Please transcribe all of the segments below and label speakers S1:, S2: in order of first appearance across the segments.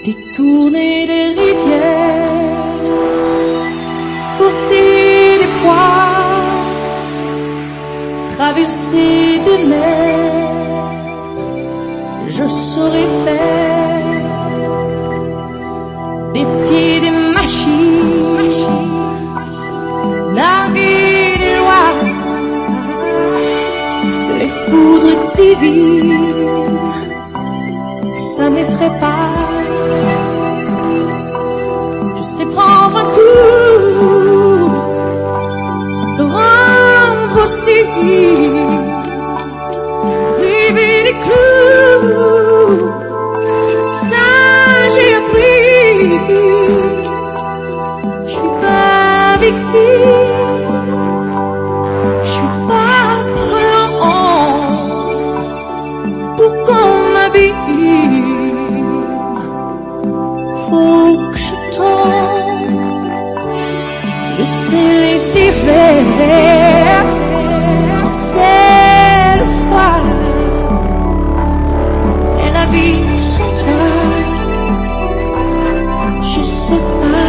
S1: Détourner des rivières, porter des poids, traverser des mers, je saurais faire, défier des machines, narguer des lois, les foudres divines, ça m'effraie pas. Je sais prendre un coup, le rendre aussi, river les clous, ça j'ai appris. Je suis pas victime, je suis pas collant pour qu'on m'habille. Faut que je tombe, je sais laisser faire, je sais le froid et la vie sans toi, je sais pas.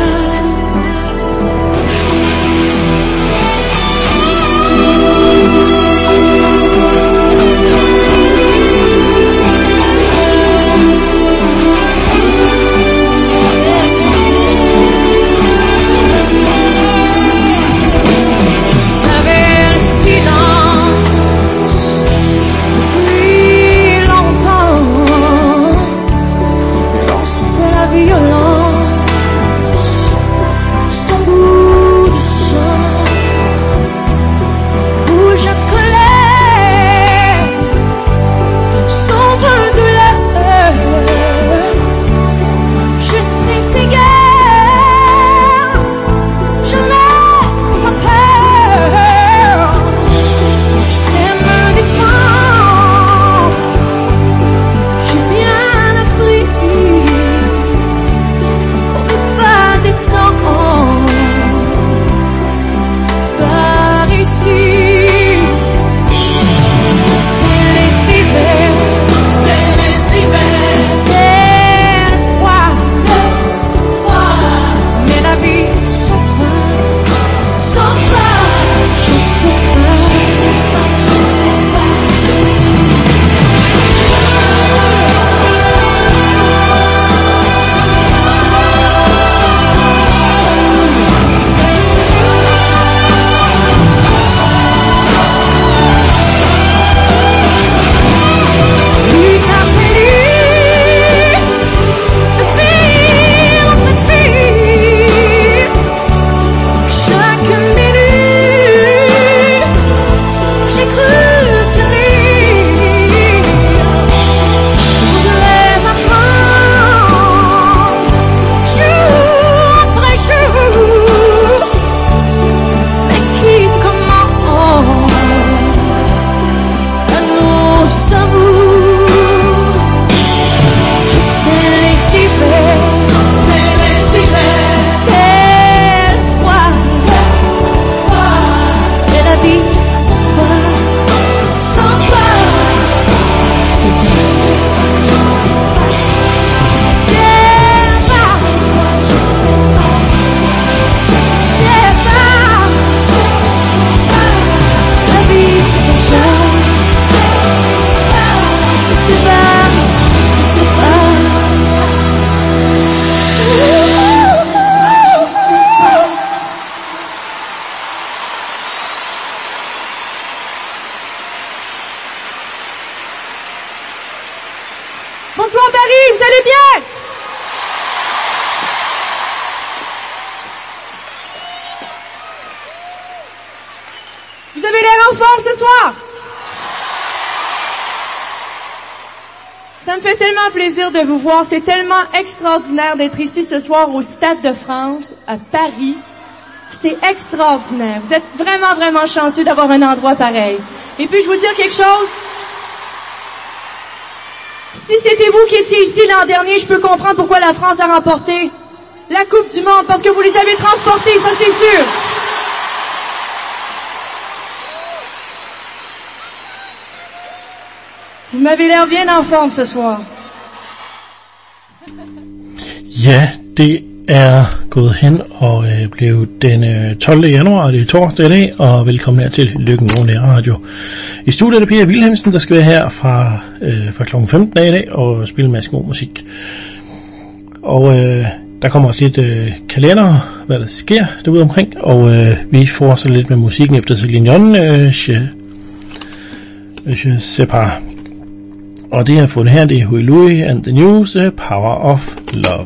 S2: Bonsoir Paris, vous allez bien? Vous avez l'air en forme ce soir? Ça me fait tellement plaisir de vous voir. C'est tellement extraordinaire d'être ici ce soir au Stade de France, à Paris. C'est extraordinaire. Vous êtes vraiment, vraiment chanceux d'avoir un endroit pareil. Et puis, je vous dire quelque chose. Si c'était vous qui étiez ici l'an dernier, je peux comprendre pourquoi la France a remporté la Coupe du Monde, parce que vous les avez transportés, ça c'est sûr. Vous m'avez l'air bien en forme ce soir.
S3: Ja, det er gået hen og blev den 12. januar, det er torsdag i dag, og velkommen her til Lykken Nord Radio. I studiet er det Per Wilhelmsen, der skal være her fra kl. 15 af i dag og spille en masse god musik. Og der kommer også lidt kalender, hvad der sker derude omkring, og vi får så lidt med musikken efter Celine Dion, Je sais pas. Og det jeg har fundet her, det er Huey Louie and the News, Power of Love.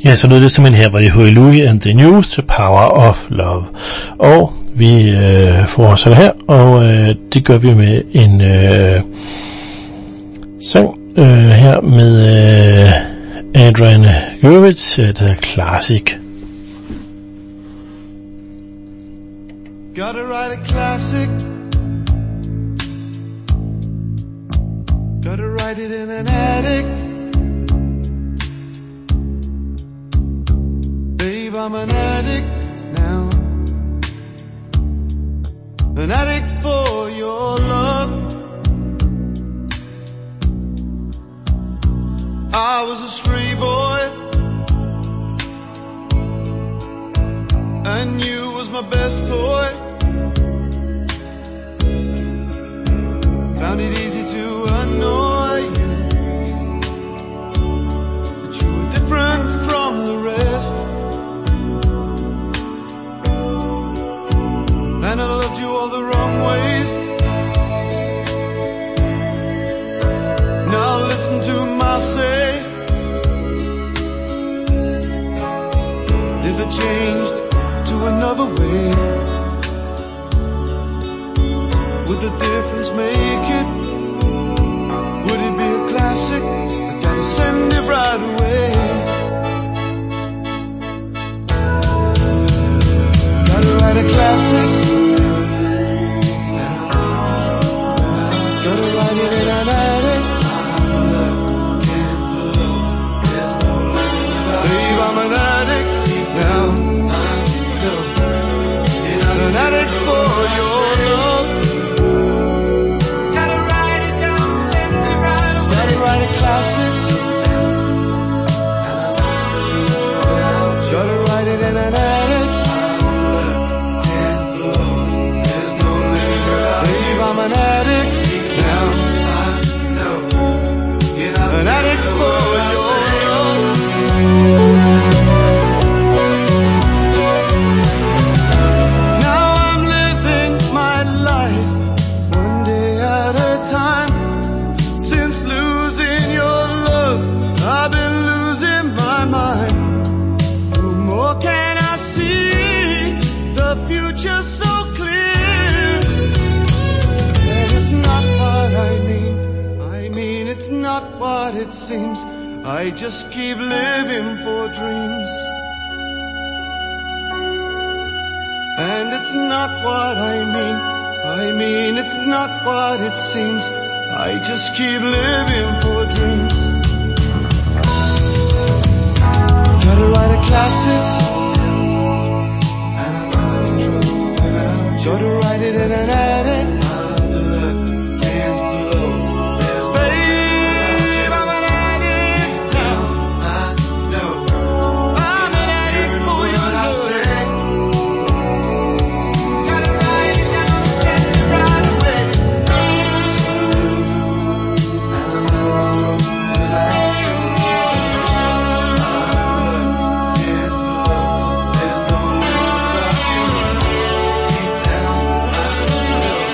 S3: Ja, så lød det simpelthen her, var det Huey Lewis and the News, The Power of Love. Og vi fortsætter her, og det gør vi med en sang her med Adrian Hurwitz, der hedder Classic.
S4: Gotta write a classic. Gotta write it in an attic. Babe, I'm an addict now. An addict for your love. I was a stray boy, and you was my best toy. Found it easy to annoy you, but you were different from the rest. And I loved you all the wrong ways. Now listen to my say. If it changed to another way, would the difference make it? Would it be a classic? I gotta send it right away. Gotta write a classic. Gotta write it in an attic. Babe, I'm an addict now. An addict for your love. Gotta write it down, send it right away. Gotta write a classic. Gotta write it in an attic. Babe, I'm an addict now. An addict for your love. Now I'm living my life one day at a time. Since losing your love, I've been losing my mind. No more can I see the future so clear. That is not what I mean. I mean it's not what it seems. I just keep living for dreams. And it's not what I mean. I mean it's not what it seems. I just keep living for dreams. Gotta write a classic. Gotta write it in an attic. Babe, I'm an addict now. I'm an addict for your love. Gotta write it down, send it right away. There's no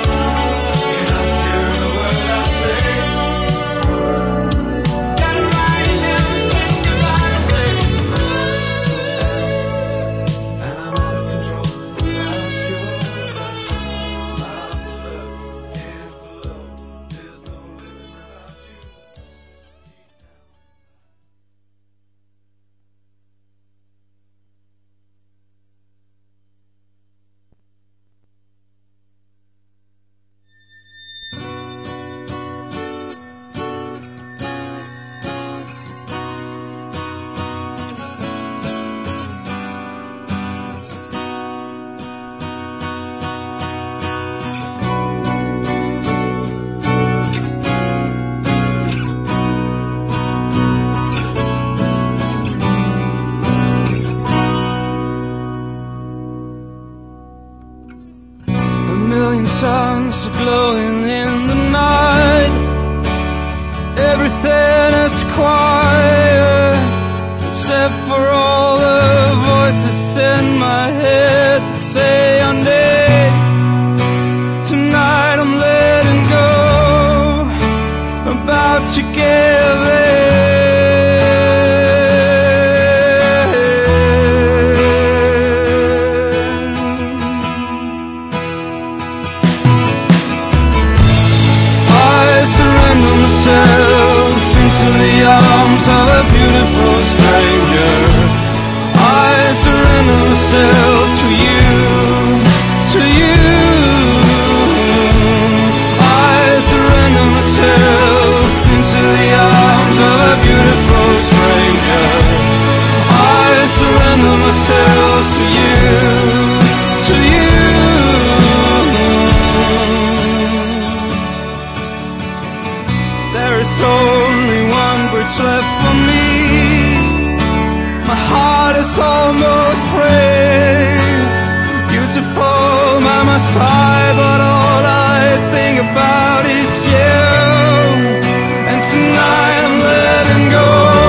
S4: there's only one bridge left for me. My heart is almost free. Beautiful by my side, but all I think about is you. And tonight I'm letting go,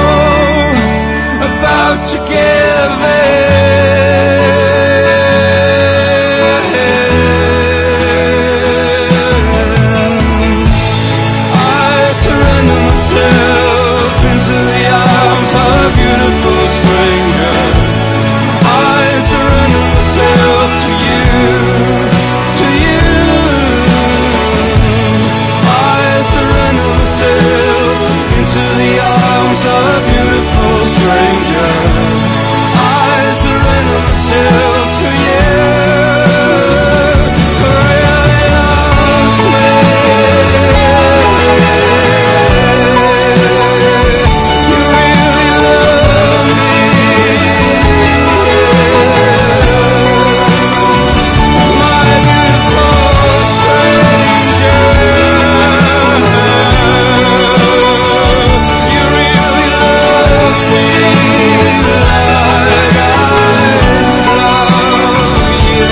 S4: about to give in. I surrender myself into the arms of a beautiful stranger. I surrender myself to you, to you. I surrender myself into the arms of a beautiful stranger. I surrender myself to you. Really loves me. You really love me. My beautiful stranger. You really love me like I love you.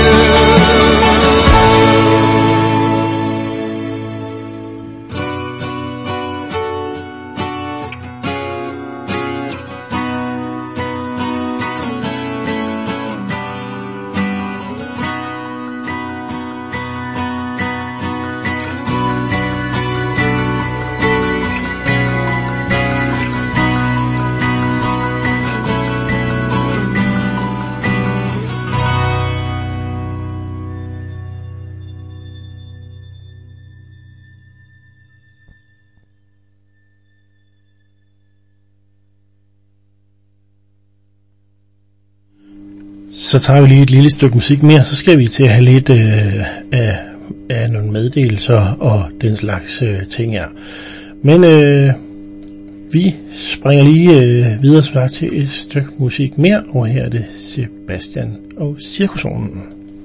S3: Så tager vi lige et lille stykke musik mere, så skal vi til at have lidt af nogle meddelelser og den slags ting her. Men vi springer lige videre til et stykke musik mere, og her er det Sebastian og Cirkusvognen.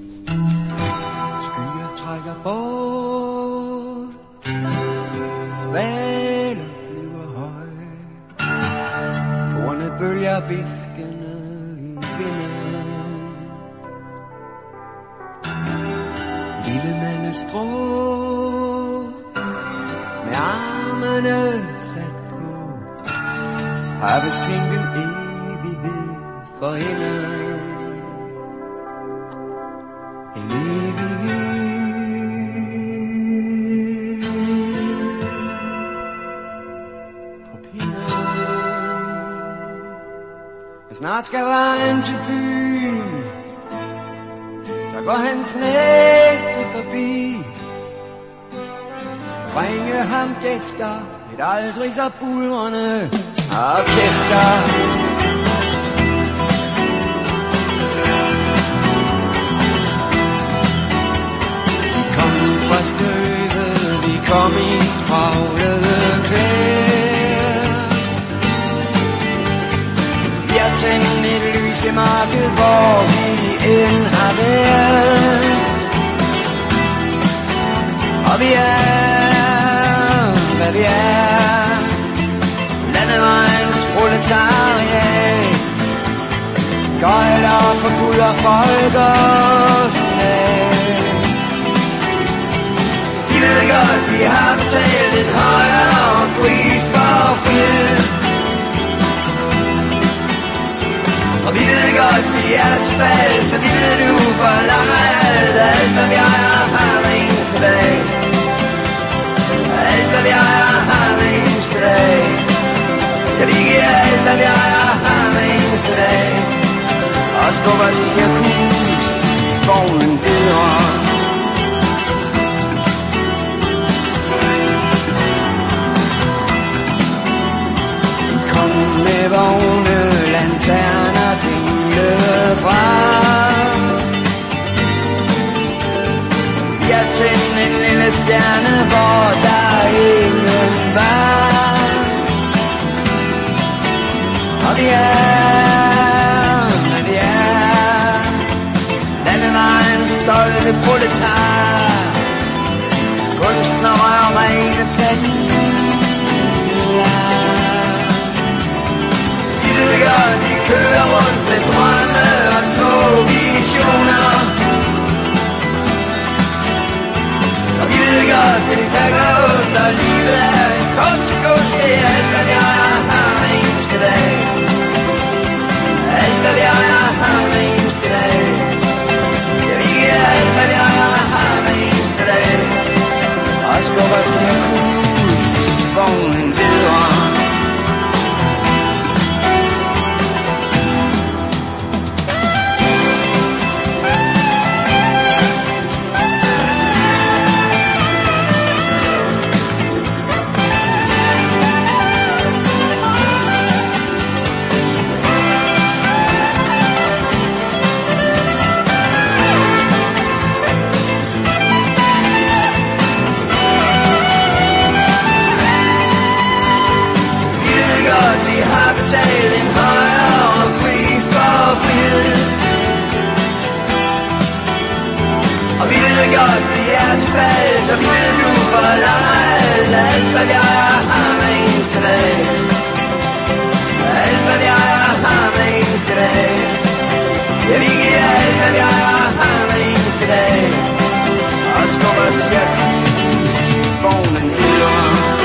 S5: Skyer trækker bort, svaler flyver højt, forne bølger viskende i vinden. Lille mand er strå, med armene sat på, har vist tænkt en evighed for hende. En evighed på pinden. Snart skal vejen til byen, der går hans næse forbi. Bringe ham gæster, et aldrig så buldrende orkester. De kom fra støvet, vi kom i spraglede klæder. Vi har tændt et lys i markedet, hvor vi end har været. Og vi er, hvad vi er, landevejens proletariat. Gøjler for Gud og folk og stat. De ved godt, de har betalt en højere pris for frihed. Og vi ved godt, vi er tilbage, så vi ved nu forlanger alt, hvad vi ejer her hver eneste dag. Alt, hvad vi ejer her hver eneste dag. Ja, vi giver alt, hvad vi ejer her hver eneste dag. Og skubber cirkus, vognen videre. Kom med vogne, lanterner dinglede fra. Jeg tændte en lille stjerne, hvor der ingen var. Og vi er, hvad vi er, landevejens stolte proletar. Kunstner rører mig ene plads rundt med drømme og små visioner. Og vi ved godt, det kan gå ondt, og livet er en kort sekund. Det er alt, hvad jeg har hver eneste dag. Alt, hvad jeg har hver eneste dag. Jeg vil give alt, hvad jeg har hver eneste dag. Og skubber cirkus vognen videre. Så vi vil nu forlade alt, hvad jeg har hver eneste dag. Alt, hvad jeg har hver eneste dag. Jeg vil give alt, hvad jeg har hver eneste dag. Og skubber cirkus vognen videre.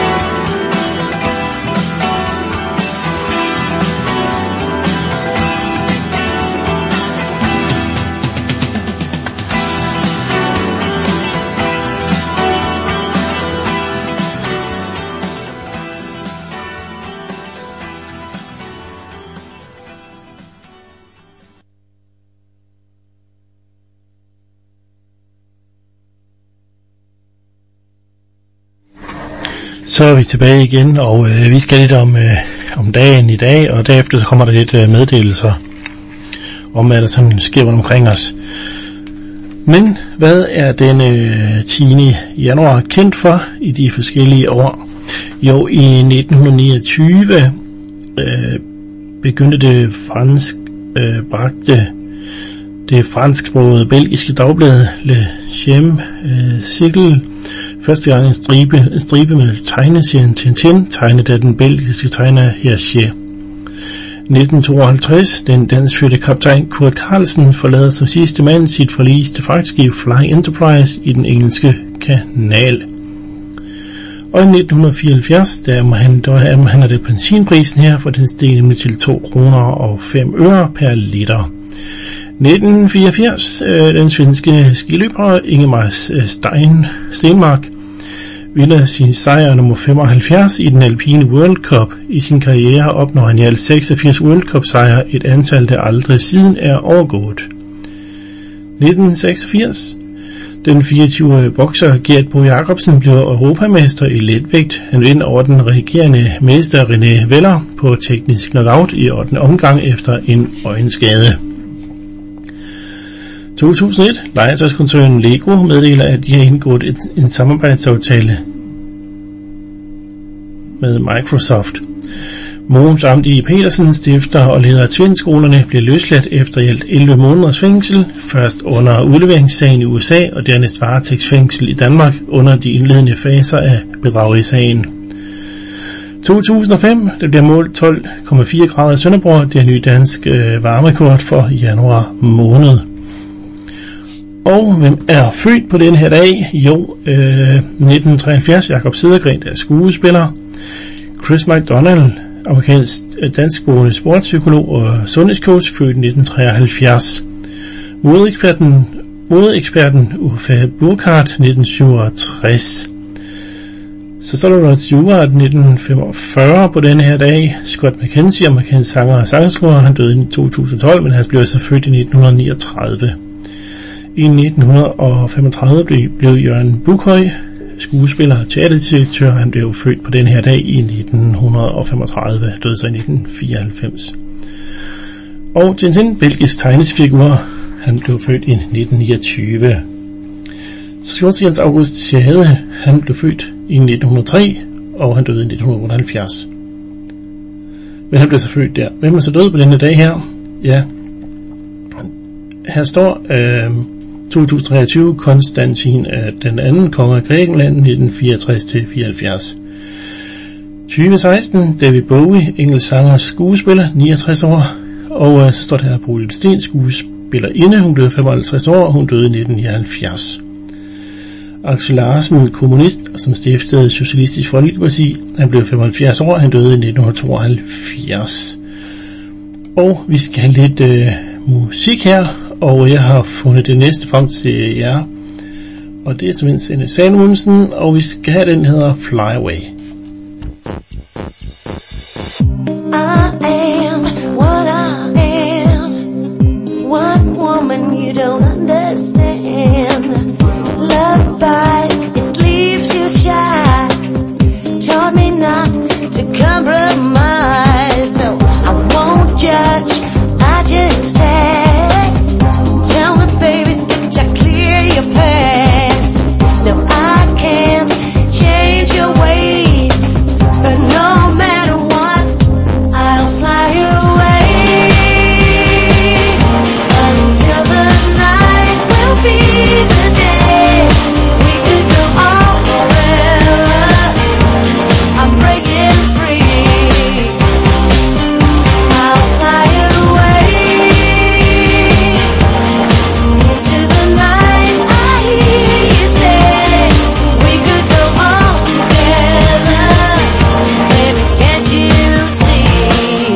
S3: Så er vi tilbage igen, og vi skal lidt om dagen i dag, og derefter så kommer der lidt meddelelser om, hvad der sådan sker rundt omkring os. Men hvad er den 10. januar kendt for i de forskellige år? Jo, i 1929 begyndte det fransksprogede belgiske dagblad Le Sigle første gang en stribe med tegneserien Tintin, tegnet af den belgiske tegner Hergé. 1952, den danskfødte kaptajn Kurt Carlsen forlader som sidste mand sit forliste fragtskib Flying Enterprise i den engelske kanal. Og i 1974, der handler det benzinprisen her, for den steg nemlig til 2 kroner og 5 øre per liter. 1984, den svenske skiløber Ingemar Stenmark vinder sin sejr nummer 75 i den alpine World Cup. I sin karriere opnår han i alt 86 World Cup sejre, et antal der aldrig siden er overgået. 1986, den 24-årige bokser Gert Bo Jacobsen bliver europamester i letvægt. Han vinder over den regerende mester René Weller på teknisk knockout i 8. omgang efter en øjenskade. 2001, legetøjskoncernen Lego meddeler, at de har indgået en samarbejdsaftale med Microsoft. Mogens Amdi Petersen, stifter og leder af Tvind-skolerne, blev løsladt efter i alt 11 måneders fængsel, først under udleveringssagen i USA og dernæst varetægtsfængsel i Danmark under de indledende faser af bedragerisagen. 2005, der bliver målt 12,4 grader i Sønderborg, det er ny dansk varmerekord for januar måned. Og hvem er født på den her dag? Jo, 1973, Jakob Cedergren, der er skuespiller. Chris McDonald, amerikansk danskboende sportspsykolog og sundhedscoach, født 1973. Modeeksperten Uffe Burkhardt, 1967. Så står der Rod Stewart, 1945 på denne her dag. Scott McKenzie, amerikansk sanger og sangskriver, han døde i 2012, men han blev så født i 1939. I 1935 blev Jørgen Bukhøj skuespiller og teaterdirektør. Han blev født på den her dag i 1935, døde så i 1994. Og Tintin, belgisk tegnesfigur, han blev født i 1929. Så Jens August Schade, han blev født i 1903, og han døde i 1978. Men han blev så født der. Hvem er så død på denne dag her? Ja, her står 2023 Konstantin den anden konge af Grækenland 1964-74. 2016 David Bowie, engelsk sanger og skuespiller, 69 år. og så står der her Bodil Sten, skuespillerinde. Hun blev 55 år, hun døde i 1979. Aksel Larsen, kommunist, som stiftede Socialistisk Folkeparti. Han blev 75 år, han døde i 1972. Og vi skal have lidt musik her, og jeg har fundet det næste frem til jer. Og det er simpelthen Sanne Salomonsen, og vi skal have den, hedder Fly Away.
S1: I am what I am. One woman you don't understand. Love bites, it leaves you shy. Taught me not to compromise. So I won't judge, I just ask. Tell me baby, did I clear your past? No, I can't change your ways, but no matter what, I'll fly away until the night will be the day. We could go on forever. I'm breaking free. I'll fly away into the night. I hear you say we could go on together. Baby, can't you see?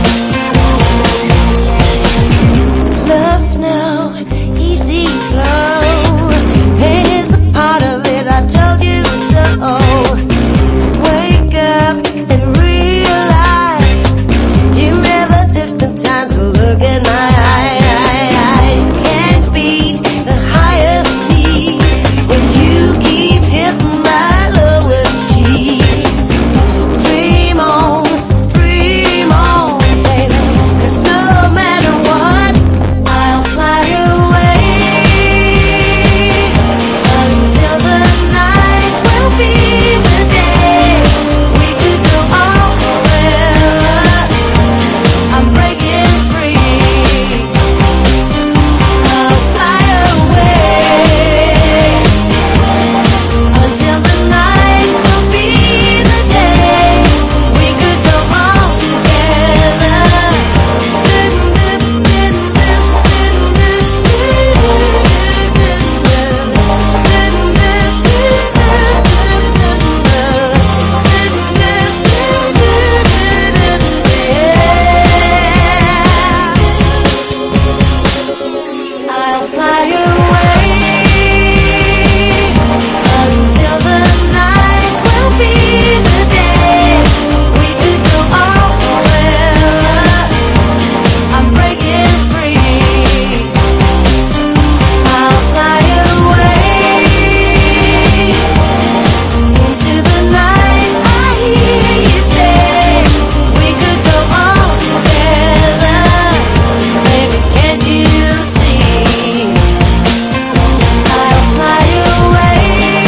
S1: Love's no easy flow. Pain is a part of it, I told you so. Wake up and realize you never took the time to look in my eyes. Can't beat the highest beat when you keep hitting my lowest key. Dream on, baby, 'cause no matter what, I'll fly away until the night will be the day. We could go on forever. I'm breaking free. I'll fly away until the night will be the day. We could go on together. I'll fly away until the night will be the day. We could go on forever. I'm breaking free. I'll fly away into the night. I hear you say we could go on together. Baby, can't you see? I'll fly away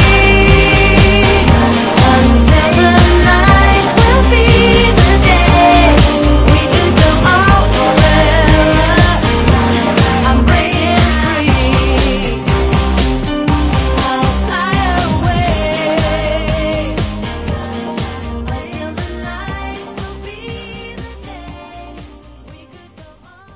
S1: until the night will be the day. We could go on forever. I'm breaking free. I'll fly away until the night will be the day. We could go on.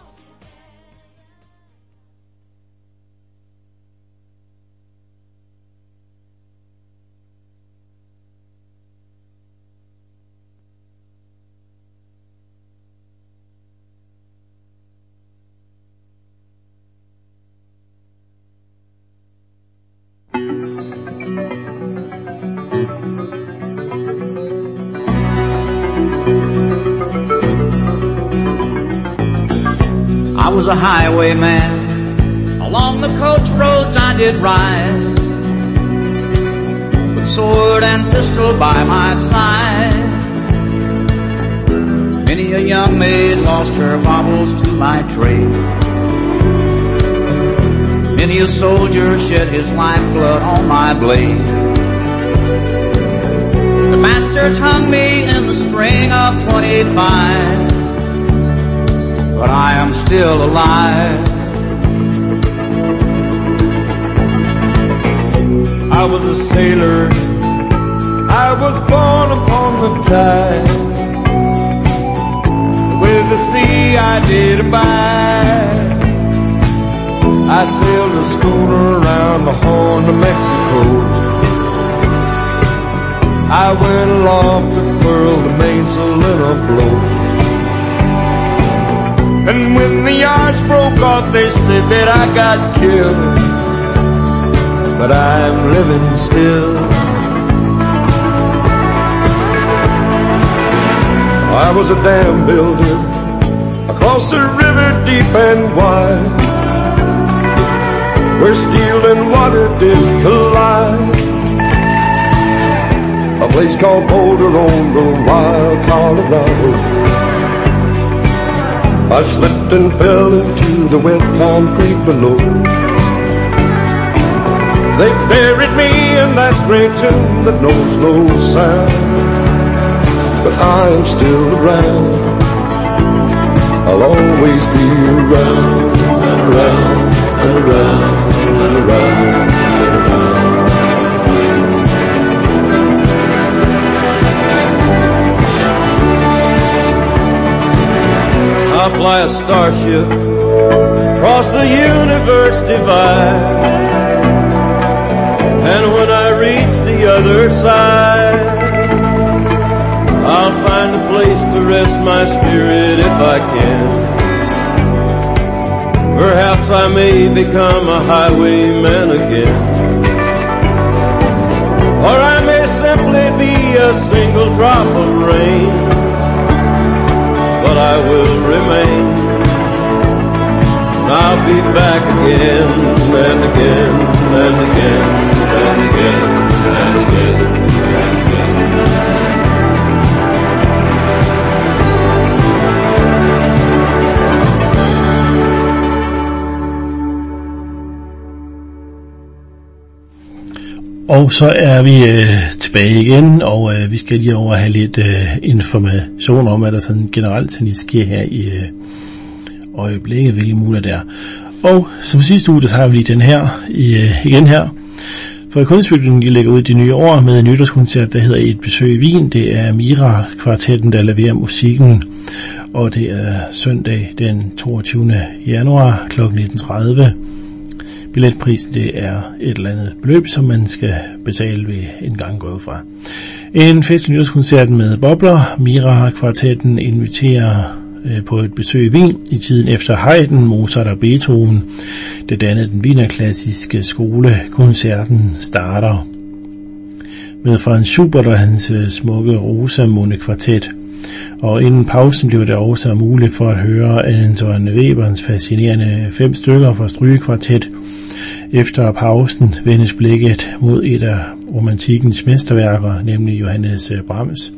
S6: I was a highwayman. Along the coach roads I did ride, with sword and pistol by my side. Many a young maid lost her baubles to my trade. Many a soldier shed his lifeblood on my blade. The bastards hung me in the spring of 25, but I am still alive.
S4: I was a sailor, I was born upon the tide, with the sea I did abide. I sailed a schooner around the Horn of Mexico. I went aloft to furl the mainsail in a blow. And when the yards broke off, they said that I got killed. But I'm living still. I was a dam builder across the river deep and wide, where steel and water did collide. A place called Boulder on the wild Colorado. I slipped and fell into the wet concrete below. They buried me in that great tomb that knows no sound. But I am still around. I'll always be around and around and around and around and around. I'll fly a starship across the universe divide, and when I reach the other side, I'll find a place to rest my spirit if I can. Perhaps I may become a highwayman again, or I may simply be a single drop of rain, but I will remain. I'll be back again and again and again and again and again and again.
S3: Og så er vi tilbage igen, og vi skal lige over have lidt information om, hvad der sådan generelt sker her i øjeblikket, hvilke muligheder der. Og som sidste uge, der har vi lige den her igen her. For Kunstbygningen, de lægger ud de nye år med en nytårskoncert, der hedder Et besøg i Wien. Det er Mira-kvartetten, der leverer musikken, og det er søndag den 22. januar kl. 19.30. Billetprisen, det er et eller andet beløb, som man skal betale ved en gang gå fra. En festlig nytårskoncert med bobler. Mira-kvartetten inviterer på et besøg i Wien i tiden efter Haydn, Mozart og Beethoven. Det dannede den wienerklassiske skole. Koncerten starter med Franz Schubert og hans smukke Rosamunde kvartet. Og inden pausen blev det også muligt for at høre Anton Weberens fascinerende 5 stykker fra strygekvartet. Efter pausen vendes blikket mod et af romantikkens mesterværker, nemlig Johannes Brahms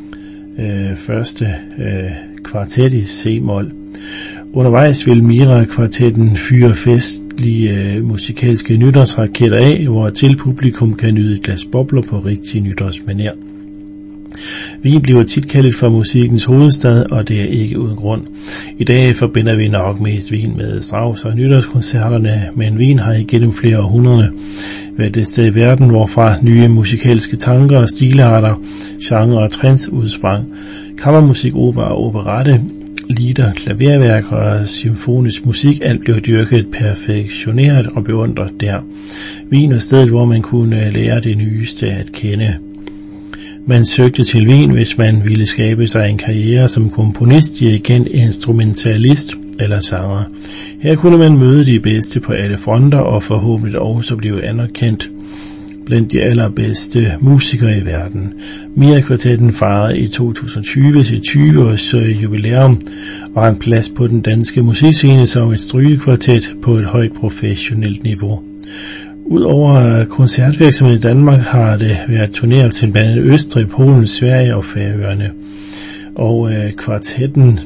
S3: første kvartet i C-mol. Undervejs vil Mira-kvartetten fyre festlige musikalske nytårsraketter af, hvor til publikum kan nyde et glas bobler på rigtig nytårsmanér. Wien bliver tit kaldet for musikkens hovedstad, og det er ikke uden grund. I dag forbinder vi nok mest Wien med Strauss og nytårskoncerterne, men Wien har igennem flere århundreder været det sted i verden, hvorfra nye musikalske tanker og stilarter, genre og trends udsprang. Kammermusik, opera og operette, lieder, klaverværk og symfonisk musik, alt blev dyrket, perfektioneret og beundret der. Wien er stedet, hvor man kunne lære det nyeste at kende. Man søgte til Wien, hvis man ville skabe sig en karriere som komponist, dirigent, instrumentalist eller sanger. Her kunne man møde de bedste på alle fronter og forhåbentlig også blive anerkendt blandt de allerbedste musikere i verden. Mira-kvartetten fejrede i 2020 sit 20-års jubilæum og har en plads på den danske musikscene som et strygekvartet på et højt professionelt niveau. Udover koncertvirksomhed i Danmark har det været turneret til blandt andet Østrig, Polen, Sverige og Færøerne. Og kvartetten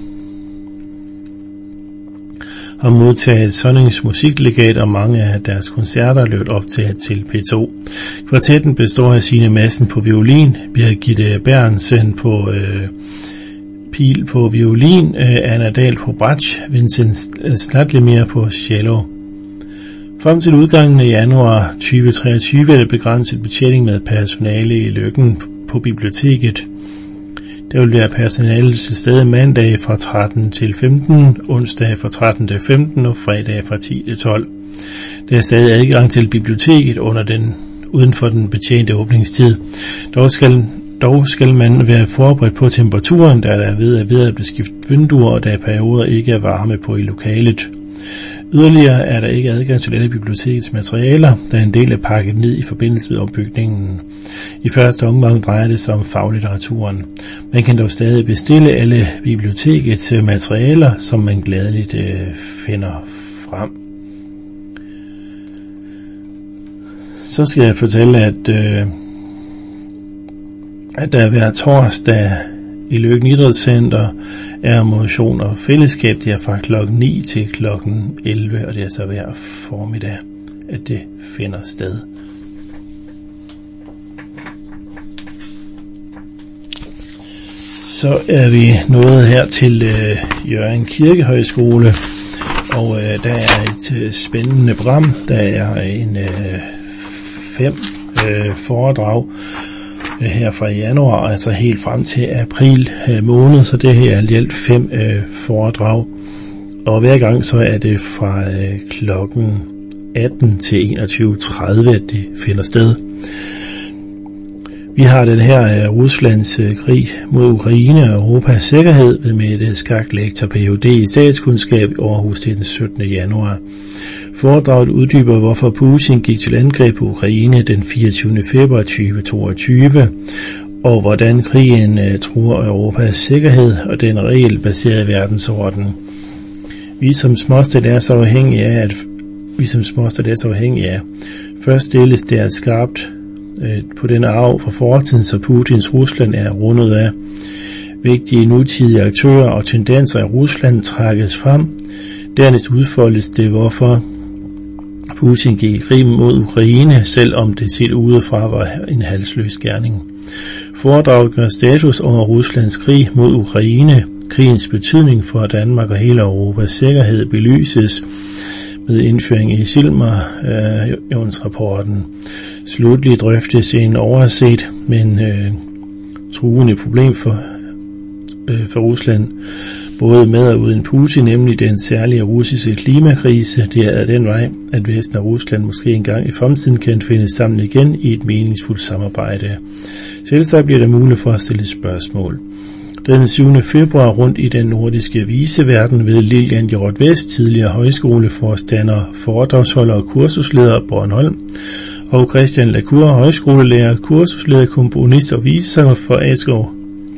S3: har modtaget Sonnings musiklegat, og mange af deres koncerter løbet optaget til P2. Kvartetten består af Signe Madsen på violin, Birgitte Bernsen på pil på violin, Anna Dahl på bratsch, Vincent Snatlemir på cello. Frem til udgangen af januar 2023 er det begrænset betjening med personale i Løkken på biblioteket. Der vil være personale til stede mandag fra 13 til 15, onsdag fra 13 til 15 og fredag fra 10 til 12. Der er stadig adgang til biblioteket uden for den betjente åbningstid. Dog skal man være forberedt på temperaturen, da der er ved at beskifte vinduer, og der i perioder ikke er varme på i lokalet. Yderligere er der ikke adgang til alle bibliotekets materialer, da en del er pakket ned i forbindelse med opbygningen. I første omgang drejer det sig om faglitteraturen. Man kan dog stadig bestille alle bibliotekets materialer, som man gladeligt finder frem. Så skal jeg fortælle, at der hver torsdag i Løkken Idrætscenter er motion og fællesskab. Det er fra klokken 9 til klokken 11, og det er så hver formiddag, at det finder sted. Så er vi nået her til Hjørring Kirkehøjskole, og der er et spændende program. Der er 5 foredrag her fra januar, altså helt frem til april måned, så det her er alt 5 foredrag, og hver gang så er det fra klokken 18 til 21.30, at det finder sted. Vi har den her Ruslands krig mod Ukraine og Europas sikkerhed ved Mette Skak, lektor Ph.D. i statskundskab i Aarhus den 17. januar. Foredraget uddyber, hvorfor Putin gik til angreb på Ukraine den 24. februar 2022, og hvordan krigen truer Europas sikkerhed og den regelbaserede verdensorden. Vi som småstat er så afhængige af. Først stilles der skarpt på den arv fra fortiden, så Putins Rusland er rundet af. Vigtige nutidige aktører og tendenser i Rusland trækkes frem. Dernæst udfoldes det, hvorfor Putin gik i krig mod Ukraine, selvom det set udefra var en halsløs gerning. Foredraget gør status over Ruslands krig mod Ukraine. Krigens betydning for Danmark og hele Europas sikkerhed belyses med indføring i Silmer-rapporten. Slutlig drøftes en overset, men truende problem for Rusland, både med og uden Putin, nemlig den særlige russiske klimakrise. Det er den vej, at Vesten og Rusland måske engang i fremtiden kan finde sammen igen i et meningsfuldt samarbejde. Selvsagt bliver der muligt for at stille spørgsmål. Den 7. februar rundt i den nordiske viseverden ved Lilian Hjort Vest, tidligere højskoleforstander, foredragsholder og kursusleder Bornholm, og Christian Lacour, højskolelærer, kursusleder, komponist og visesanger for Askov.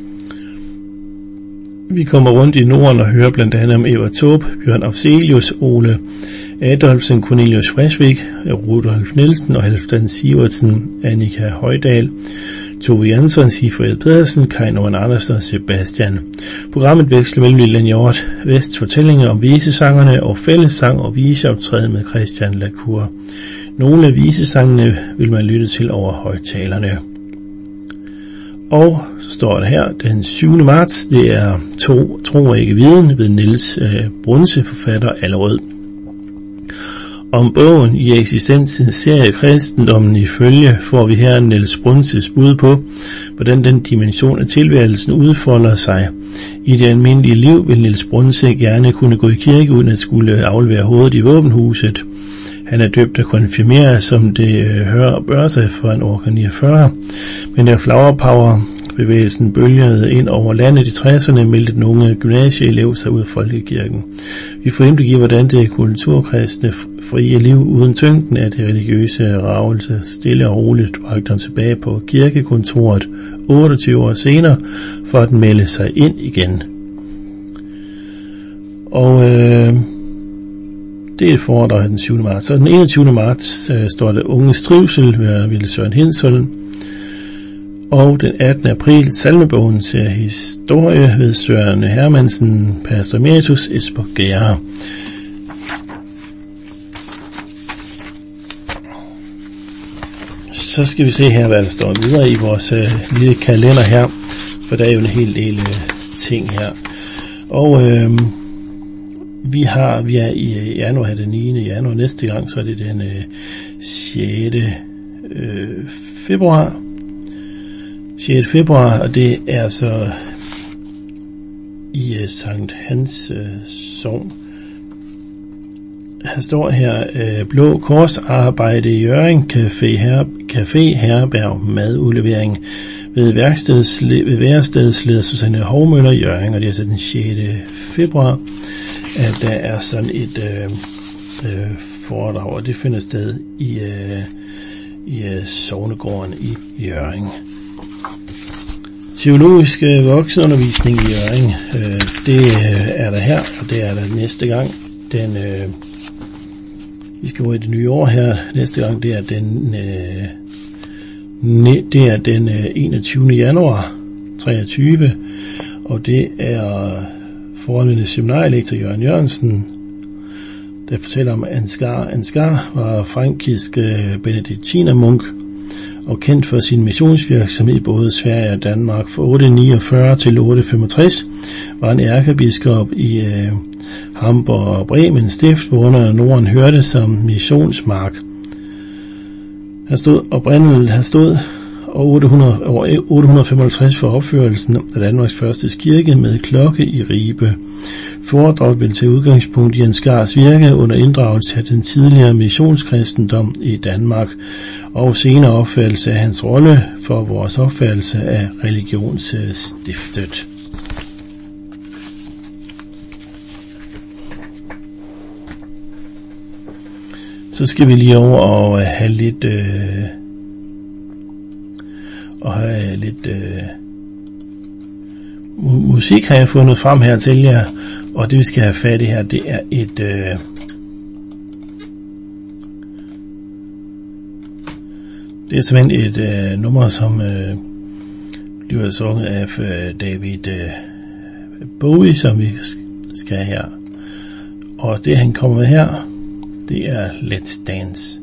S3: Vi kommer rundt i Norden og hører blandt andet om Eva Taube, Bjørn Afzelius, Ole Adolfsen, Cornelius Fresvig, Rudolf Nielsen og Halvdan Sivertsen, Annika Højdal, Tove Jansson, Sigfrid Pedersen, Kai Norman Andersen og Sebastian. Programmet veksler mellem Lilian Hjort Vests fortællinger om visesangerne og fællessang og viseoptræden med Christian Lacour. Nogle af visesangene vil man lytte til over højttalerne. Og så står det her, den 7. marts, det er Tro og ikke viden ved Niels Brunse, forfatter Allerød. Om bogen i eksistensens serie Kristendommen ifølge får vi her Niels Brunses bud på, hvordan den dimension af tilværelsen udfolder sig. I det almindelige liv vil Niels Brunse gerne kunne gå i kirke uden at skulle aflevere hovedet i våbenhuset. Han er døbt og konfirmeret, som det bør sig for en år 49, men da Flower Power-bevægelsen bølgede ind over landet i 60'erne, meldte den unge gymnasieelev sig ud af folkekirken. Vi får indblik i, hvordan det kulturkristne frie liv uden tyngden af det religiøse ravelse stille og roligt bragte ham tilbage på kirkekontoret 28 år senere, for at melde sig ind igen. Og det er et foredrag den 7. marts. Så den 21. marts står der Unges Trivsel ved Ville Søren Hindsholm. Og den 18. april salmebogen til historie ved Søren Hermansen, pastor emeritus Esper Gære. Så skal vi se her, hvad der står videre i vores lille kalender her, for der er jo en hel del ting her. Og vi er i januar, den 9. januar, næste gang, så er det den 6. februar. 6. februar, og det er så i Sankt Hans sogn. Her står her, Blå Kors arbejde i Hjørring, café herberg, madudlevering ved værkstedsleder Susanne Hovmøller i Hjørring, og det er så den 6. februar, at der er sådan et foredrag, og det finder sted i sognegården i Hjørring. Teologisk voksenundervisning i Hjørring, det er der her, og det er der næste gang. Vi skal over i det nye år her. Næste gang, det er den 21. januar 23, og det er forhåndende seminarielektor Jørgen Jørgensen, der fortæller om Ansgar. Ansgar var frankisk benediktinermunk og kendt for sin missionsvirksomhed i både Sverige og Danmark. Fra 849 til 865 var han ærkebiskop i Hamburg og Bremen stift, hvor under Norden hørte som missionsmark. Han stod år 855 for opførelsen af Danmarks første kirke med klokke i Ribe. Foredraget vil tage udgangspunkt i Ansgars virke under inddragelse af den tidligere missionskristendom i Danmark og senere opfattelse af hans rolle for vores opfattelse af religionsstiftet. Så skal vi lige over og have lidt musik har jeg fundet frem her til jer, og det vi skal have fat i her, det er det er simpelthen et nummer, som bliver sunget af David Bowie, som vi skal have her. Og det han kommer med her, det er Let's Dance.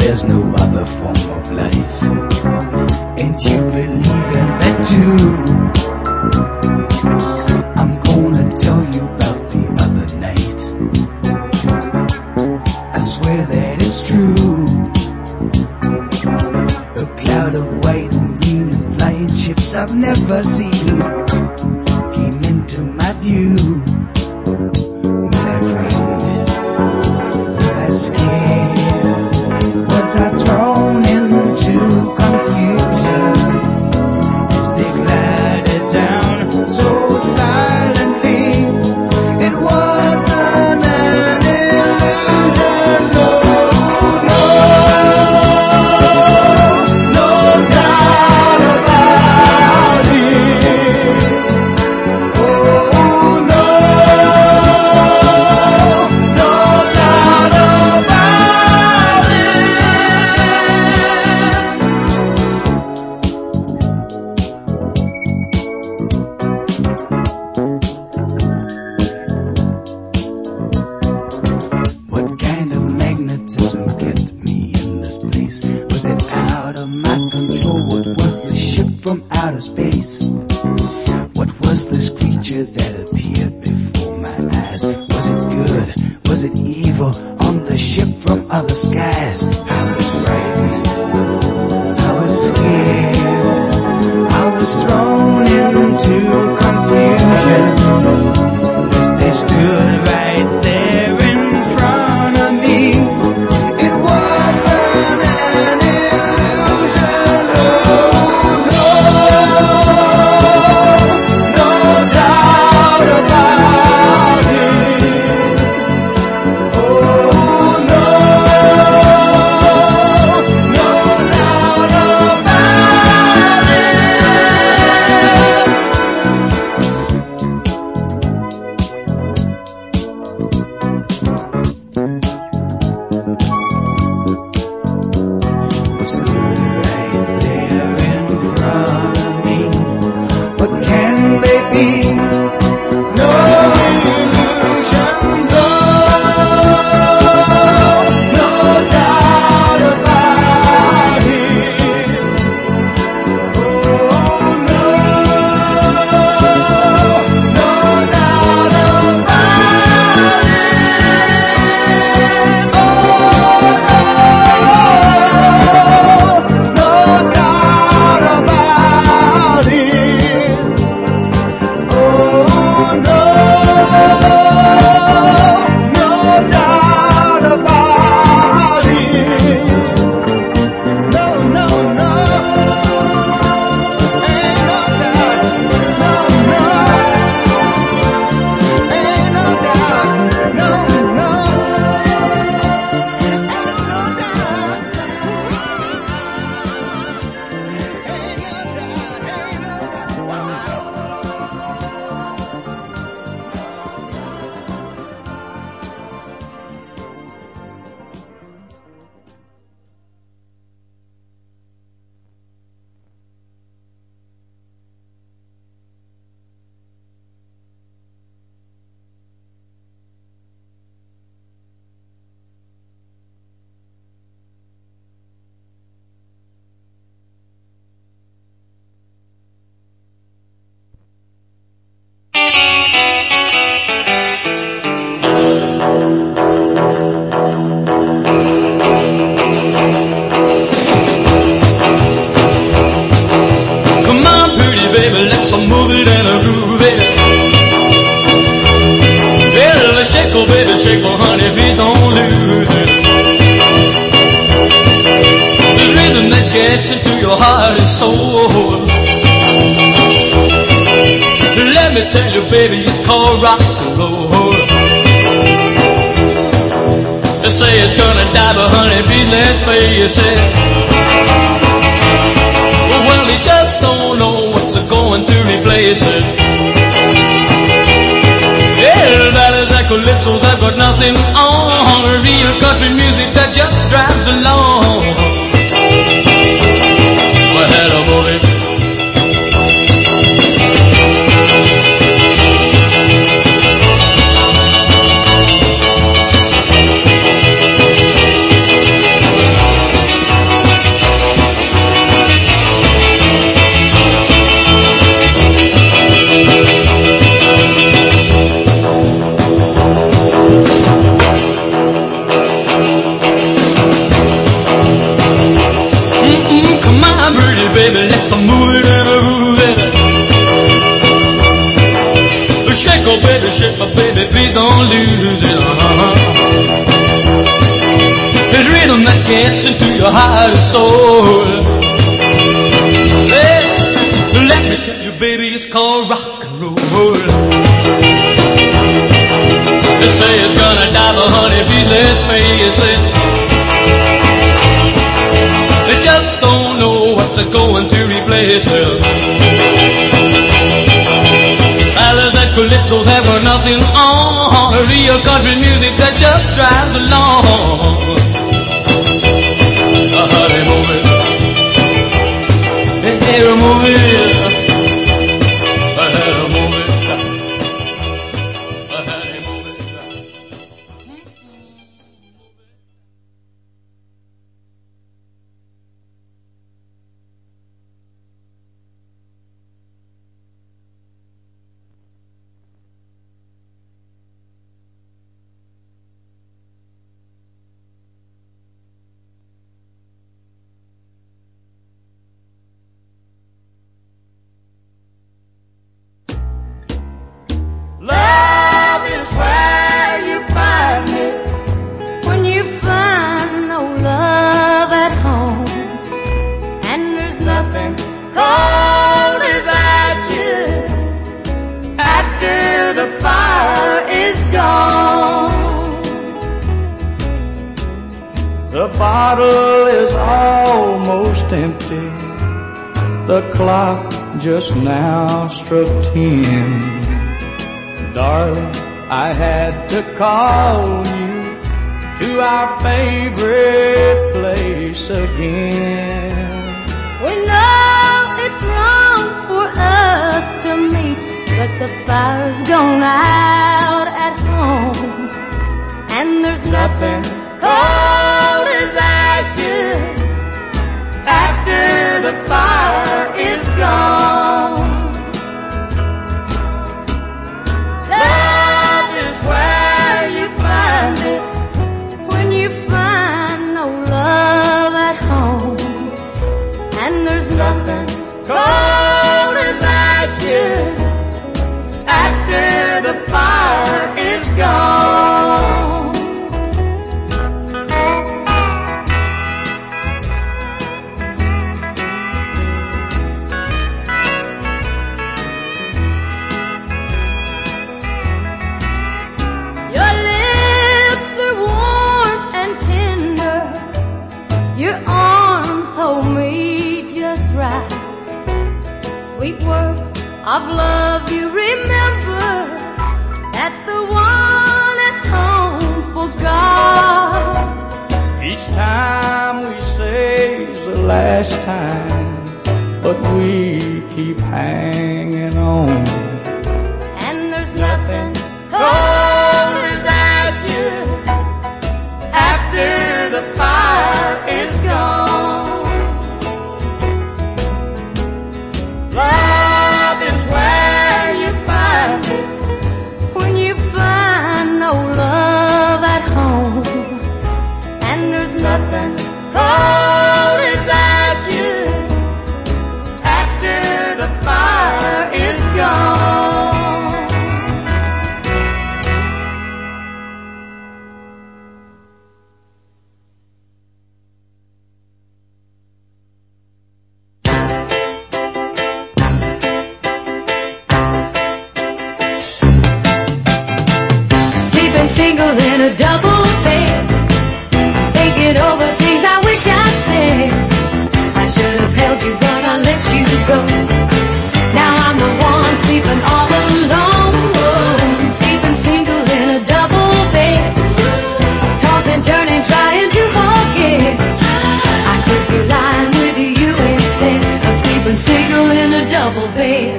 S7: there's no other form of life. And you believe in that too. I'm gonna tell you about the other night. I swear that it's true. A cloud of white and green and flying ships I've never seen came into my view. Was I frightened? Was I scared? Was I thrown into confusion as they glided down so silently? It wasn't an illusion, no, no, no doubt about it. Oh no, no doubt about it. What kind of magnetism kept me in this place? Was it out of my control? What was the ship from outer space? What was this creature that appeared before my eyes? Was it good? Was it evil? On the ship from other skies, I was frightened. I was scared. I was thrown into confusion as they stood right there in front of me. It wasn't an illusion, no, no doubt about it. Oh no, no doubt about it. Stood right there in front of me. What can they be? No illusion, no, no doubt about it. Oh no, no doubt about it. Oh no, no doubt about it. Oh no, no doubt about it. No, no, no, ain't no doubt. No, no, ain't no doubt. No, no, ain't no doubt.
S8: Come on, pretty baby, let's move it and groove it. Well, shake, oh baby, shake, oh honey, please don't lose it. The rhythm that gets into your heart and soul. Let me tell you, baby, it's called rock and roll. They say it's gonna die, but honey, please let's face it. Well, they just don't know what's going to replace it. Everybody's that calypsos have got nothing on. Real country music that just drives along. Well, hello, boy. your ship, but baby, please don't lose it. It's rhythm that gets into your heart and soul. Hey, let me tell you, baby, it's called rock and roll. They say it's gonna die, but honey, please let's face it. They just don't know what's going to replace it. Ballads and calypsos have got nothing on. Real country music that just drives along. Honey, move it. Hey, move it.
S6: The bottle is almost empty. The clock just now struck 10. Darling, I had to call you to our favorite place again.
S1: We know it's wrong for us to meet, but the fire's gone out at home, and there's nothing cold as ashes after the fire is gone. Love is where you find it when you find no love at home, and there's nothing cold as ashes after the fire is gone. Sweet words of love, you remember that the one at home forgot.
S6: Each time we say is the last time, but we keep hanging on.
S1: And there's nothing cold as ashes after the fire is gone. Love is where you find it when you find no love at home, and there's nothing cold as ashes after the fire is gone.
S9: Single in a double bed, thinking over things I wish I'd said. I should have held you, but I let you go. Now I'm the one sleeping all alone. Oh, sleeping single in a double bed, tossing, turning, trying to forget. I could be lying with you instead of sleeping single in a double bed.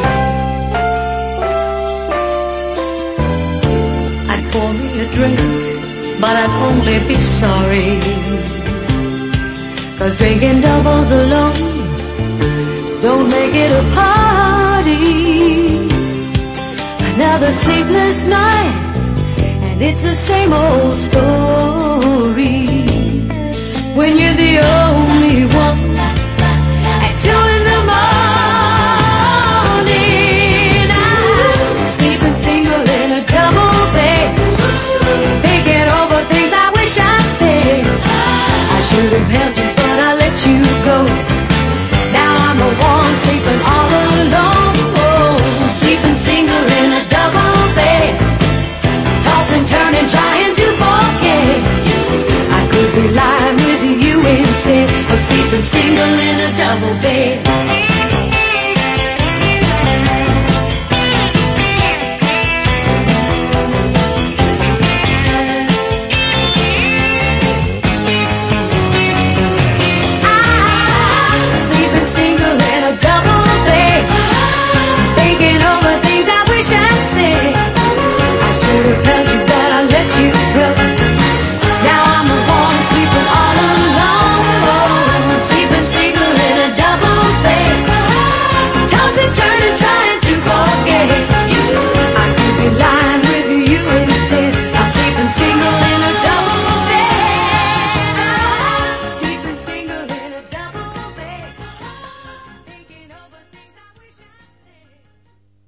S9: Pour me a drink, but I'd only be sorry, 'cause drinking doubles alone don't make it a party. Another sleepless night, and it's the same old story, when you're the only one at 2 in the morning. I'm sleeping single in a dark single in a double bed.